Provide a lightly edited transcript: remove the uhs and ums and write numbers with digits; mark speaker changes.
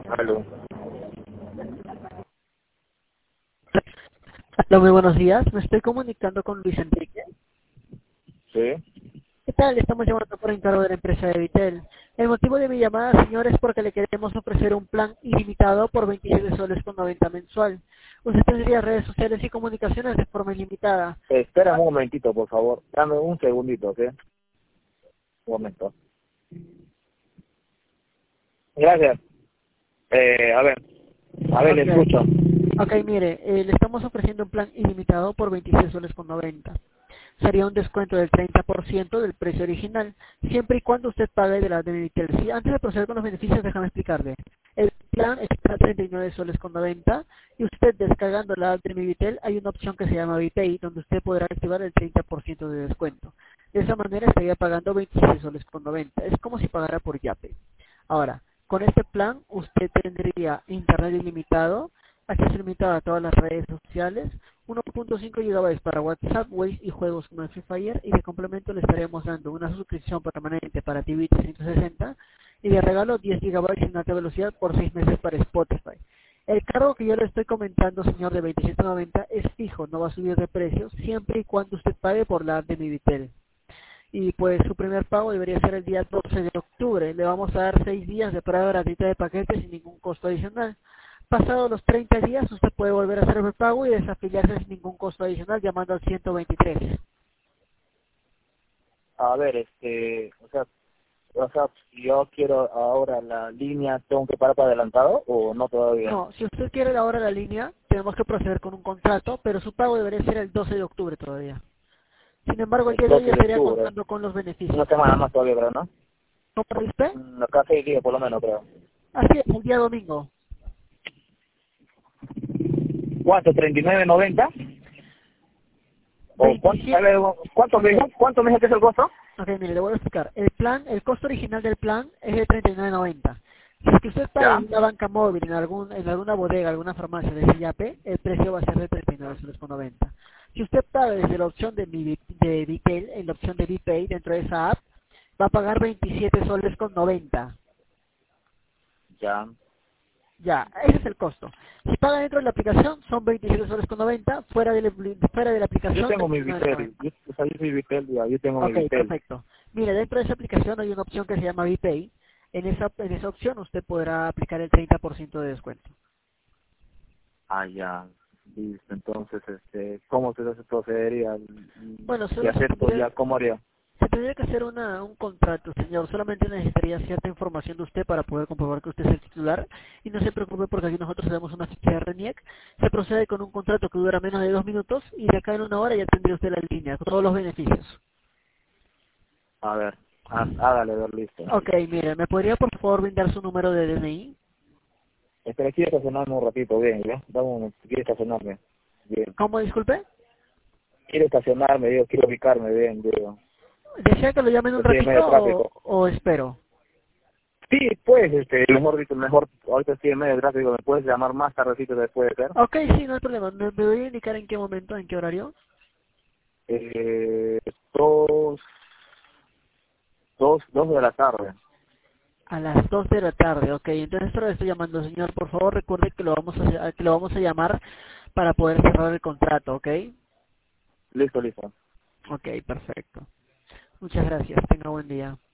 Speaker 1: Aló.
Speaker 2: Hola, muy buenos días. Me estoy comunicando con Luis Enrique.
Speaker 1: Sí.
Speaker 2: ¿Qué tal? Estamos llamando por encargo de la empresa de Vitel. El motivo de mi llamada, señor, es porque le queremos ofrecer un plan ilimitado por 27 soles con 90 mensual. Usted tendría redes sociales y comunicaciones de forma ilimitada.
Speaker 1: Espera un momentito, por favor. Dame un segundito, ¿ok? Un momento. Gracias. Le
Speaker 2: Ok.
Speaker 1: escucho.
Speaker 2: Ok, mire, le estamos ofreciendo un plan ilimitado por 26 soles con 90. Sería un descuento del 30% del precio original, siempre y cuando usted pague de la de Vitel. Sí, antes de proceder con los beneficios, déjame explicarle. El plan está a 39 soles con 90 y usted descargando la app de Mi Vitel hay una opción que se llama VPay, donde usted podrá activar el 30% de descuento. De esa manera estaría pagando 26 soles con 90. Es como si pagara por Yape. Ahora, con este plan usted tendría internet ilimitado, acceso ilimitado a todas las redes sociales, 1.5 GB para WhatsApp, Waze y juegos como el Free Fire, y de complemento le estaremos dando una suscripción permanente para TV 360 y de regalo 10 GB en alta velocidad por 6 meses para Spotify. El cargo que yo le estoy comentando, señor, de 27.90 es fijo, no va a subir de precio, siempre y cuando usted pague por la app de Mivitel. Y pues su primer pago debería ser el día 12 de octubre. Le vamos a dar 6 días de prueba gratuita de paquete sin ningún costo adicional. Pasados los 30 días, usted puede volver a hacer el pago y desafiliarse sin ningún costo adicional llamando al 123.
Speaker 1: Si yo quiero ahora la línea, ¿tengo que pagar para adelantado o no todavía?
Speaker 2: No, si usted quiere ahora la línea, tenemos que proceder con un contrato, pero su pago debería ser el 12 de octubre todavía. Sin embargo, el
Speaker 1: El
Speaker 2: día de hoy
Speaker 1: 12
Speaker 2: ya
Speaker 1: de
Speaker 2: estaría
Speaker 1: octubre.
Speaker 2: contando con los beneficios.
Speaker 1: Una semana más todavía, ¿verdad, no?
Speaker 2: ¿Cómo dice usted?
Speaker 1: Acá 6 días por lo menos, creo.
Speaker 2: Así es, el día domingo.
Speaker 1: ¿Cuánto? ¿39.90? ¿O cuánto,
Speaker 2: 27.
Speaker 1: cuánto me dijo que es el costo?
Speaker 2: Ok, mire, le voy a explicar. El plan, el costo original del plan es de 39.90. Si es que usted paga
Speaker 1: ¿Ya?
Speaker 2: en una banca móvil, en alguna bodega, alguna farmacia de Yape, el precio va a ser de 39,90. Si usted paga desde la opción de Vitel, en la opción de VPay dentro de esa app, va a pagar 27 soles con 90.
Speaker 1: Ya.
Speaker 2: Ya, ese es el costo. Si paga dentro de la aplicación, son 27 soles con 90. Fuera de la
Speaker 1: Yo
Speaker 2: aplicación,
Speaker 1: tengo mi
Speaker 2: 39,90.
Speaker 1: Vitel. Yo soy Vitel, ya. Yo tengo mi
Speaker 2: Ok,
Speaker 1: Vitel.
Speaker 2: perfecto. Mire, dentro de esa aplicación hay una opción que se llama VPay. En esa opción usted podrá aplicar el 30% de descuento.
Speaker 1: Ah, ya. Listo. Entonces, ¿cómo se procedería?
Speaker 2: Bueno,
Speaker 1: Si
Speaker 2: solo
Speaker 1: acepto ya, ¿cómo haría?
Speaker 2: se tendría que hacer un contrato, señor. Solamente necesitaría cierta información de usted para poder comprobar que usted es el titular. Y no se preocupe porque aquí nosotros damos una ficha de RENIEC. Se procede con un contrato que dura menos de 2 minutos y de acá en una hora ya tendría usted la línea con todos los beneficios.
Speaker 1: A ver, hágale, ver, listo.
Speaker 2: Ok, mire, ¿me podría por favor brindar su número de DNI?
Speaker 1: Espera, quiero estacionarme un ratito, bien, ¿ya? Dame un momento, quiero estacionarme. Bien.
Speaker 2: ¿Cómo, disculpe?
Speaker 1: Quiero estacionarme, digo, quiero ubicarme bien, digo.
Speaker 2: ¿Desea que lo llame en un
Speaker 1: Estoy en medio
Speaker 2: ratito
Speaker 1: de tráfico.
Speaker 2: o espero?
Speaker 1: Sí, pues, mejor dicho, mejor, ahorita estoy en medio de tráfico, ¿me puedes llamar más tardecito después de ser?
Speaker 2: Ok, sí, no hay problema. ¿Me voy a indicar en qué momento, en qué horario?
Speaker 1: Eh, dos, dos de la tarde.
Speaker 2: A las 2 de la tarde, ok. Entonces ahora le estoy llamando, señor. Por favor, recuerde que lo vamos a llamar para poder cerrar el contrato, ok.
Speaker 1: Listo, listo.
Speaker 2: Ok, perfecto. Muchas gracias. Tenga buen día.